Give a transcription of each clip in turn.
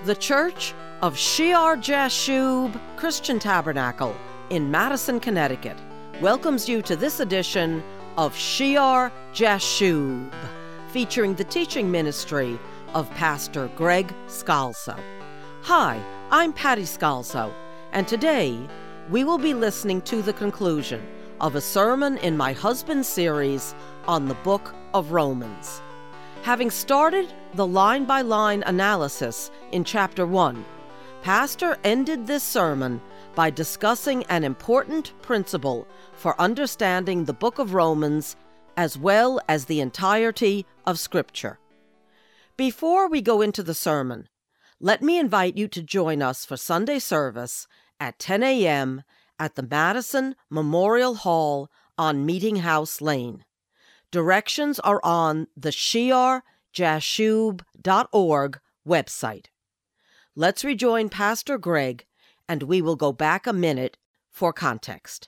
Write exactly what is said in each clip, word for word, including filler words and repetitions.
The Church of Shear Jashub Christian Tabernacle in Madison, Connecticut welcomes you to this edition of Shear Jashub, featuring the teaching ministry of Pastor Greg Scalzo. Hi, I'm Patty Scalzo, and today we will be listening to the conclusion of a sermon in my husband's series on the book of Romans. Having started the line-by-line analysis in chapter one, Pastor ended this sermon by discussing an important principle for understanding the book of Romans as well as the entirety of Scripture. Before we go into the sermon, let me invite you to join us for Sunday service at ten a.m. at the Madison Memorial Hall on Meeting House Lane. Directions are on the shear jashub dot org website. Let's rejoin Pastor Greg, and we will go back a minute for context.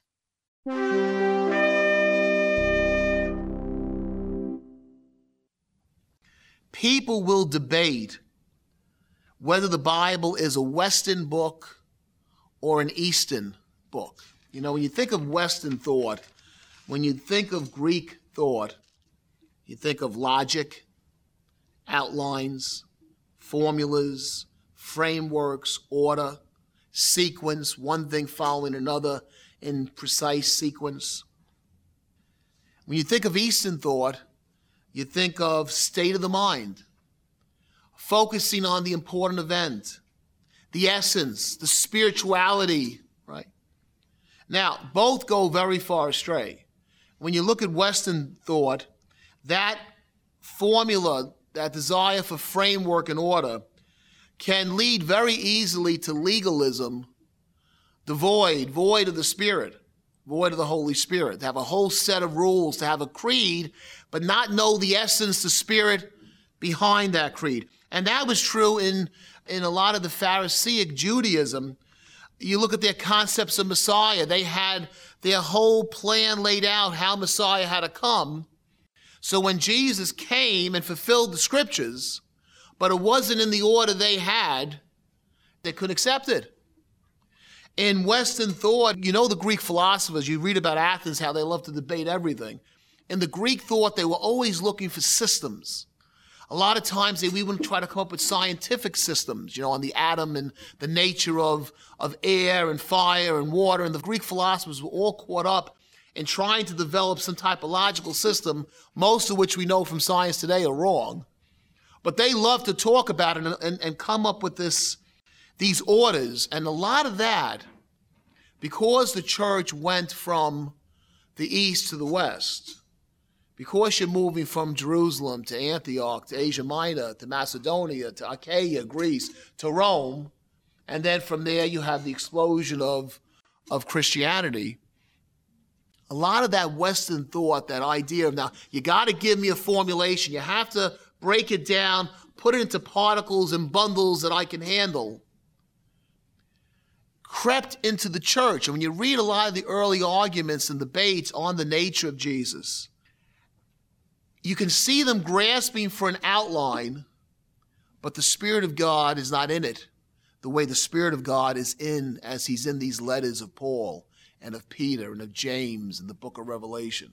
People will debate whether the Bible is a Western book or an Eastern book. You know, when you think of Western thought, when you think of Greek thought, you think of logic, outlines, formulas, frameworks, order, sequence, one thing following another in precise sequence. When you think of Eastern thought, you think of state of the mind, focusing on the important event, the essence, the spirituality, right? Now, both go very far astray. When you look at Western thought, that formula, that desire for framework and order, can lead very easily to legalism, devoid, void of the Spirit, void of the Holy Spirit, to have a whole set of rules, to have a creed, but not know the essence, the spirit behind that creed. And that was true in, in a lot of the Pharisaic Judaism. You look at their concepts of Messiah, they had their whole plan laid out how Messiah had to come. So when Jesus came and fulfilled the scriptures, but it wasn't in the order they had, they couldn't accept it. In Western thought, you know the Greek philosophers, you read about Athens, how they love to debate everything. In the Greek thought, they were always looking for systems. A lot of times they even try to come up with scientific systems, you know, on the atom and the nature of, of air and fire and water. And the Greek philosophers were all caught up in trying to develop some type of logical system, most of which we know from science today are wrong. But they love to talk about it and, and, and come up with this, these orders. And a lot of that, because the church went from the east to the west, because you're moving from Jerusalem to Antioch, to Asia Minor, to Macedonia, to Achaia, Greece, to Rome, and then from there you have the explosion of, of Christianity. A lot of that Western thought, that idea of now, you got to give me a formulation, you have to break it down, put it into particles and bundles that I can handle, crept into the church. And when you read a lot of the early arguments and debates on the nature of Jesus, you can see them grasping for an outline, but the Spirit of God is not in it the way the Spirit of God is in, as he's in these letters of Paul and of Peter and of James and the book of Revelation.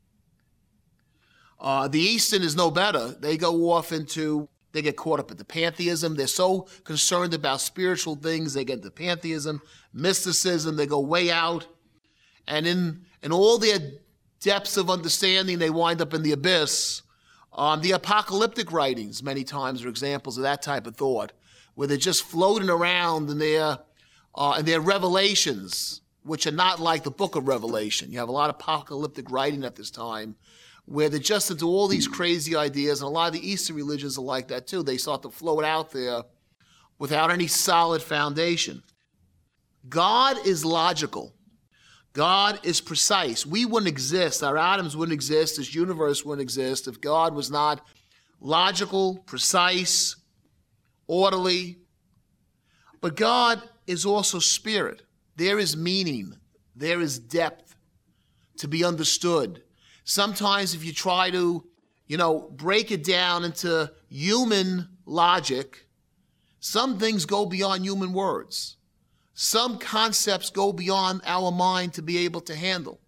Uh, the Eastern is no better. They go off into, they get caught up into pantheism. They're so concerned about spiritual things, they get into pantheism, mysticism, they go way out. And in, in all their depths of understanding, they wind up in the abyss. Um, the apocalyptic writings many times are examples of that type of thought, where they're just floating around in their, uh, in their revelations, which are not like the book of Revelation. You have a lot of apocalyptic writing at this time, where they're just into all these crazy ideas, and a lot of the Eastern religions are like that too. They start to float out there without any solid foundation. God is logical. God is precise. We wouldn't exist, our atoms wouldn't exist, this universe wouldn't exist if God was not logical, precise, orderly. But God is also spirit. There is meaning, there is depth to be understood. Sometimes if you try to, you know, break it down into human logic, Some things go beyond human words. Some concepts go beyond our mind to be able to handle.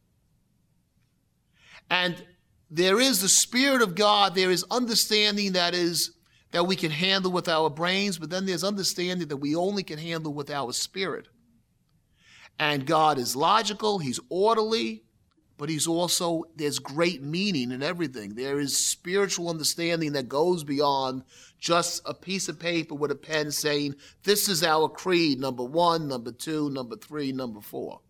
And there is the Spirit of God, there is understanding that is that we can handle with our brains, but then there's understanding that we only can handle with our spirit. And God is logical, he's orderly, but he's also, there's great meaning in everything. There is spiritual understanding that goes beyond just a piece of paper with a pen saying, this is our creed, number one, number two, number three, number four.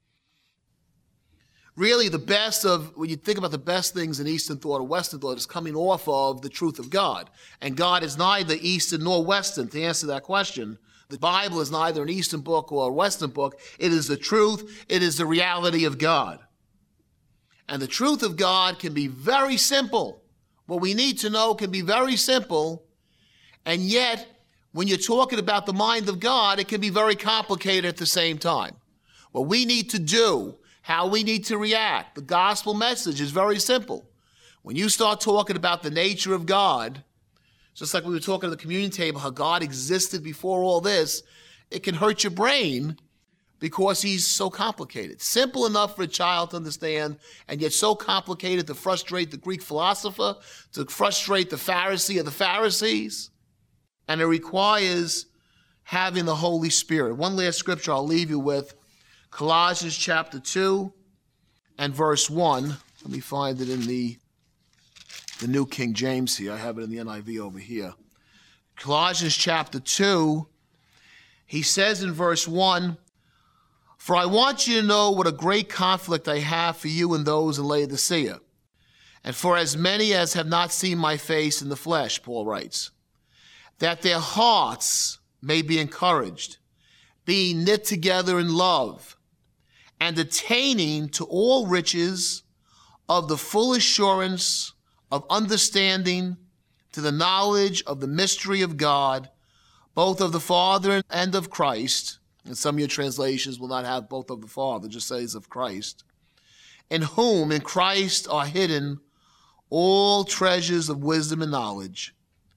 Really, the best of, when you think about the best things in Eastern thought or Western thought, is coming off of the truth of God. And God is neither Eastern nor Western. To answer that question, the Bible is neither an Eastern book or a Western book. It is the truth. It is the reality of God. And the truth of God can be very simple. What we need to know can be very simple. And yet, when you're talking about the mind of God, it can be very complicated at the same time. What we need to do, how we need to react. The gospel message is very simple. When you start talking about the nature of God, just like we were talking at the communion table, how God existed before all this, it can hurt your brain because he's so complicated. Simple enough for a child to understand, and yet so complicated to frustrate the Greek philosopher, to frustrate the Pharisee of the Pharisees. And it requires having the Holy Spirit. One last scripture I'll leave you with. Colossians chapter two and verse one. Let me find it in the, the New King James here. I have it in the N I V over here. Colossians chapter two, he says in verse one, for I want you to know what a great conflict I have for you and those in Laodicea, and for as many as have not seen my face in the flesh, Paul writes, that their hearts may be encouraged, being knit together in love, and attaining to all riches of the full assurance of understanding, to the knowledge of the mystery of God, both of the Father and of Christ. And some of your translations will not have both of the Father, just says of Christ. In whom, in Christ, are hidden all treasures of wisdom and knowledge.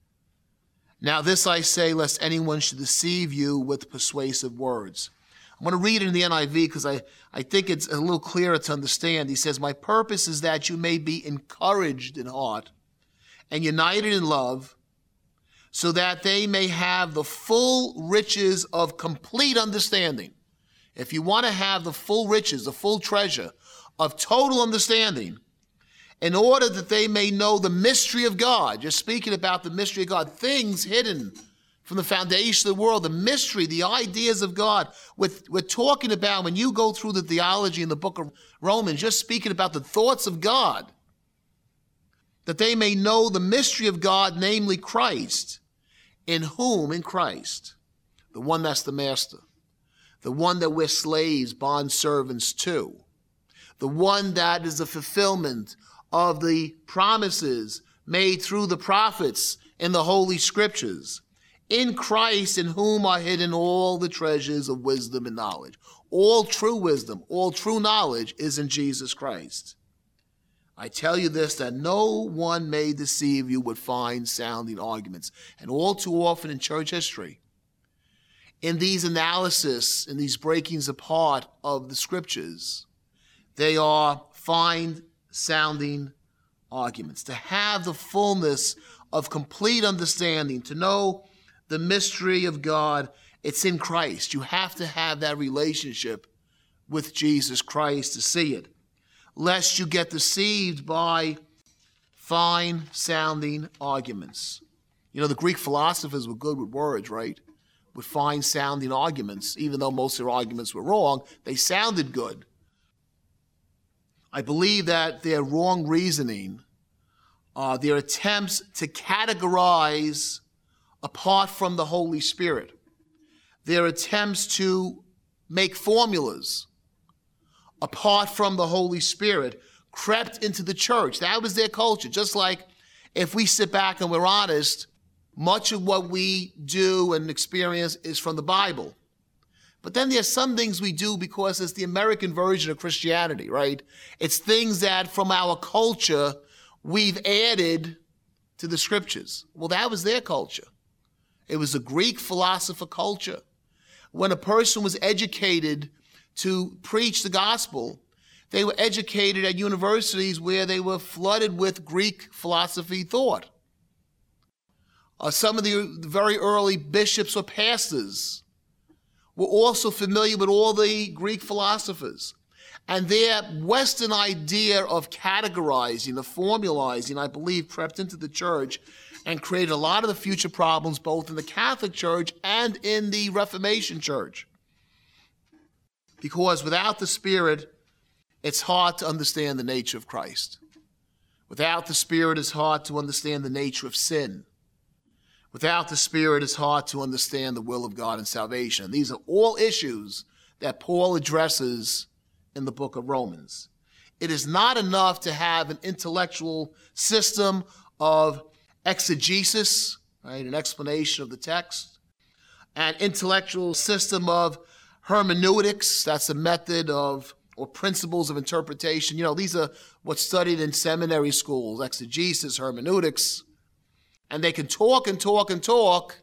Now this I say, lest anyone should deceive you with persuasive words. I'm going to read it in the N I V because I, I think it's a little clearer to understand. He says, my purpose is that you may be encouraged in heart and united in love, so that they may have the full riches of complete understanding. If you want to have the full riches, the full treasure of total understanding, in order that they may know the mystery of God. You're speaking about the mystery of God, things hidden from the foundation of the world, the mystery, the ideas of God. We're, we're talking about, when you go through the theology in the book of Romans, you're speaking about the thoughts of God, that they may know the mystery of God, namely Christ, in whom, in Christ, the one that's the master, the one that we're slaves, bondservants to, the one that is the fulfillment of the promises made through the prophets in the Holy Scriptures. In Christ, in whom are hidden all the treasures of wisdom and knowledge. All true wisdom, all true knowledge is in Jesus Christ. I tell you this, that no one may deceive you with fine sounding arguments. And all too often in church history, in these analysis, in these breakings apart of the Scriptures, they are fine sounding arguments. To have the fullness of complete understanding, to know the mystery of God, it's in Christ. You have to have that relationship with Jesus Christ to see it, lest you get deceived by fine sounding arguments. You know, the Greek philosophers were good with words, right? With fine sounding arguments. Even though most of their arguments were wrong, they sounded good. I believe that their wrong reasoning, uh, their attempts to categorize apart from the Holy Spirit, their attempts to make formulas apart from the Holy Spirit, crept into the church. That was their culture. Just like if we sit back and we're honest, much of what we do and experience is from the Bible. But then there's some things we do because it's the American version of Christianity, right? It's things that from our culture we've added to the Scriptures. Well, that was their culture. It was a Greek philosopher culture. When a person was educated to preach the gospel, they were educated at universities where they were flooded with Greek philosophy thought. Uh, some of the very early bishops or pastors were also familiar with all the Greek philosophers. And their Western idea of categorizing, of formalizing, I believe, crept into the church and created a lot of the future problems both in the Catholic Church and in the Reformation Church. Because without the Spirit, it's hard to understand the nature of Christ. Without the Spirit, it's hard to understand the nature of sin. Without the Spirit, it's hard to understand the will of God and salvation. These are all issues that Paul addresses in the book of Romans. It is not enough to have an intellectual system of exegesis, right, an explanation of the text, an intellectual system of hermeneutics, that's a method of or principles of interpretation. You know, these are what's studied in seminary schools, exegesis, hermeneutics. And they can talk and talk and talk,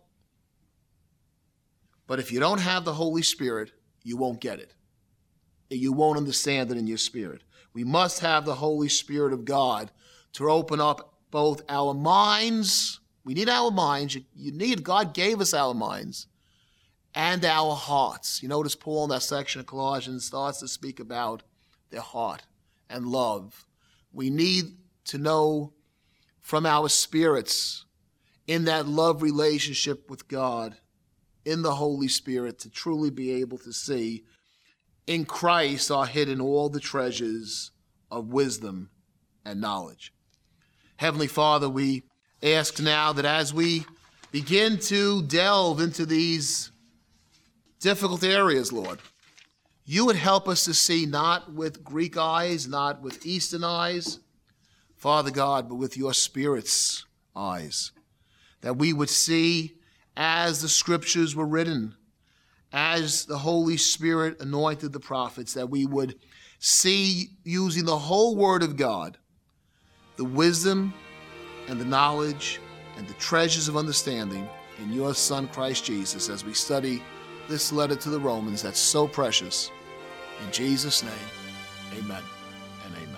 but if you don't have the Holy Spirit, you won't get it. You won't understand it in your spirit. We must have the Holy Spirit of God to open up both our minds. We need our minds. You, you need, God gave us our minds and our hearts. You notice Paul in that section of Colossians starts to speak about their heart and love. We need to know from our spirits in that love relationship with God, in the Holy Spirit, to truly be able to see in Christ are hidden all the treasures of wisdom and knowledge. Heavenly Father, we ask now that as we begin to delve into these difficult areas, Lord, you would help us to see not with Greek eyes, not with Eastern eyes, Father God, but with your Spirit's eyes. That we would see as the scriptures were written, as the Holy Spirit anointed the prophets, that we would see, using the whole Word of God, the wisdom and the knowledge and the treasures of understanding in your Son, Christ Jesus, as we study this letter to the Romans that's so precious. In Jesus' name, amen and amen.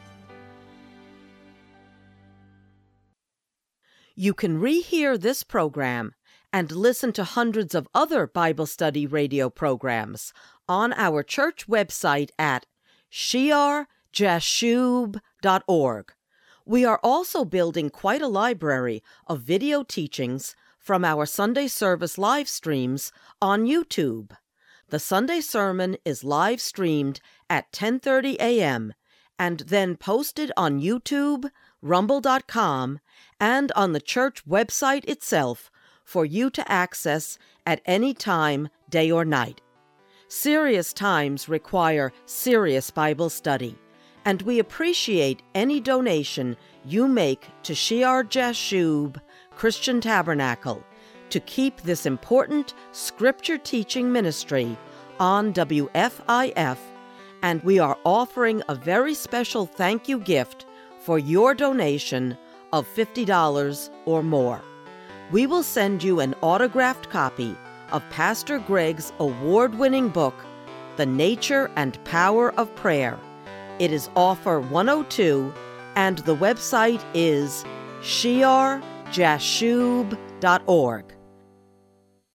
You can rehear this program and listen to hundreds of other Bible study radio programs on our church website at shear jashub dot org. We are also building quite a library of video teachings from our Sunday service live streams on YouTube. The Sunday sermon is live streamed at ten thirty a.m. and then posted on YouTube, rumble dot com, and on the church website itself for you to access at any time, day or night. Serious times require serious Bible study, and we appreciate any donation you make to Shear Jashub Christian Tabernacle to keep this important scripture teaching ministry on W F I F, and we are offering a very special thank you gift for your donation of fifty dollars or more. We will send you an autographed copy of Pastor Greg's award-winning book, The Nature and Power of Prayer. It is offer one oh two, and the website is shear jashub dot org.